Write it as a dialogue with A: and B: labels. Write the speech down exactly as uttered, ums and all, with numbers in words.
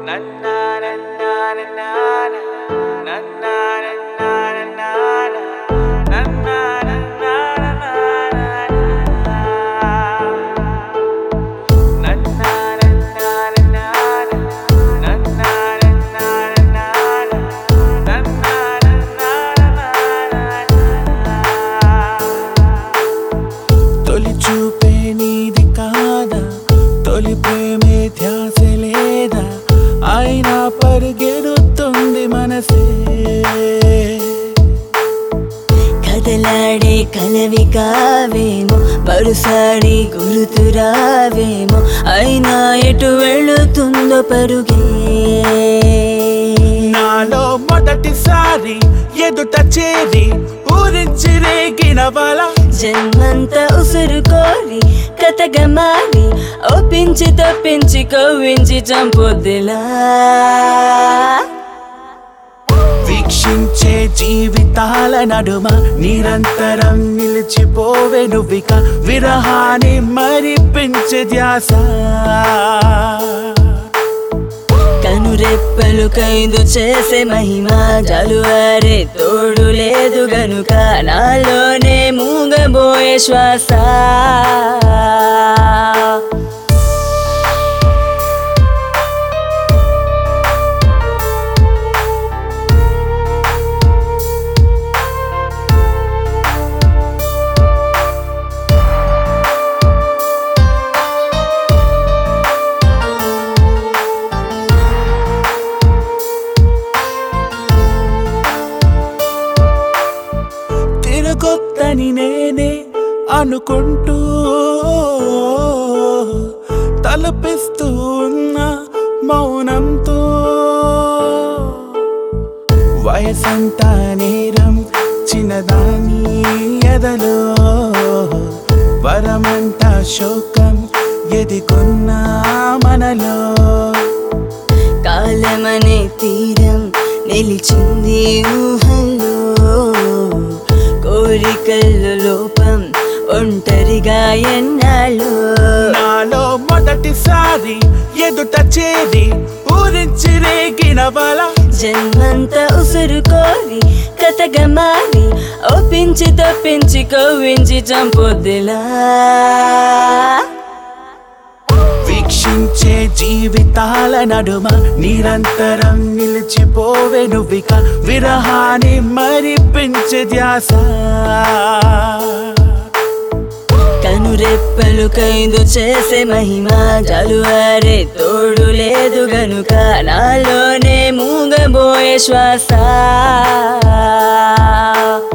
A: తొలి చూపే నీది కాదా, తొలి ప్రేమే ధ్యాస లేదా, అయినా పరిగెడుతుంది మనసే.
B: కదలాడే కలవి కావేమో, పరుసాడి గురుతురావేమో, అయినా ఎటు వెళుతుందో పరుగే.
A: నాలో మొదటిసారి ఎదుట చేరి ఊరించి రేగిన బల,
B: జన్మంతా ఉసురు కోరి కథగా మారి ఒప్పించి తప్పించి కవ్వించి చంపొద్దులా.
A: వీక్షించే జీవితాల నడుమ నిరంతరం నిలిచిపోవే నువ్విక, విరహాన్ని మరిపించే ధ్యాస.
B: కనురెప్పలు ఖైదు చేసే మహిమ, జలువారే తోడు లేదు గనుక నాలోనే మూగబోయే శ్వాస.
A: తిరగొద్దని నేనే అనుకుంటూ తలపిస్తూ ఉన్న మౌనంతో, వయసంతా నేరం చిన్నదాని ఎదలో, వరమంతా శోకం ఎదికొన్నా మనలో.
B: కాలమనే తీరం నిలిచింది ఊహల్లో, కోరికల్లో లోపం ఒంటరిగా ఎన్నాళ్ళు.
A: నాలో మొదటిసారి ఎదుట చేరి ఊరించి రేగిన బల,
B: జన్మంతా ఉసురు కోరి కథగా మారి ఒప్పించి తప్పించి కవ్వించి చంపొద్దులా.
A: వీక్షించే జీవితాల నడుమ నిరంతరం నిలిచిపోవే నువ్విక, విరహాన్ని మరిపించే ధ్యాస.
B: కనురెప్పలు ఖైదు చేసే మహిమ, జలువారే తోడు లేదు గనుక నాలోనే మూగబోయే శ్వాస.